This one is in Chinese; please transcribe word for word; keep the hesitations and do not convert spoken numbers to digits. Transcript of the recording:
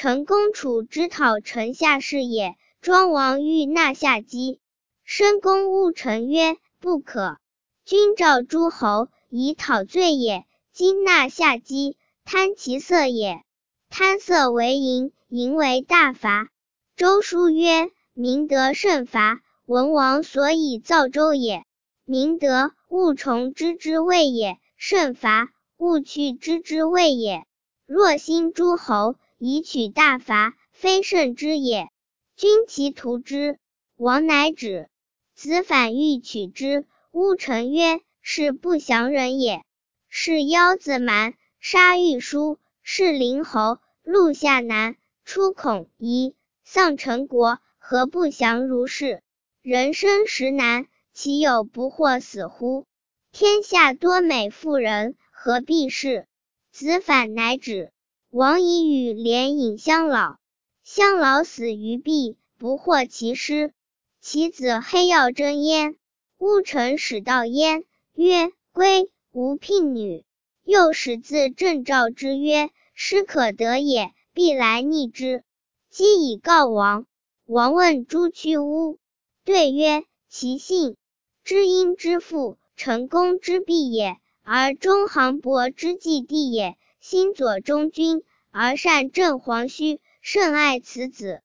陈公处之讨臣下事也，庄王欲纳下姬。申公勿臣曰：不可。君召诸侯，以讨罪也。今纳下姬，贪其色也。贪色为淫，淫为大罚。周书曰：明德慎罚，文王所以造周也。明德，勿从之之谓也；慎罚，勿去之之谓也。若兴诸侯，以取大罚，非慎之也。君其图之。王乃止。子反欲取之，乌臣曰：是不祥人也。是腰子蛮，杀豫书，是陵侯，录下南，出孔夷，丧陈国，何不祥如是？人生实难，其有不惑死乎？天下多美妇人，何必是？子反乃止。王以与连引乡老，乡老死于壁，不获其尸。其子黑曜争焉。乌臣使到焉，曰：归，无聘女。又使自郑召之曰：师可得也，必来逆之。姬以告王。王问朱屈巫，对曰：其姓。知音之父，陈宫之婢也，而中行伯之继弟也。心左中军，而善正黄须，甚爱此子。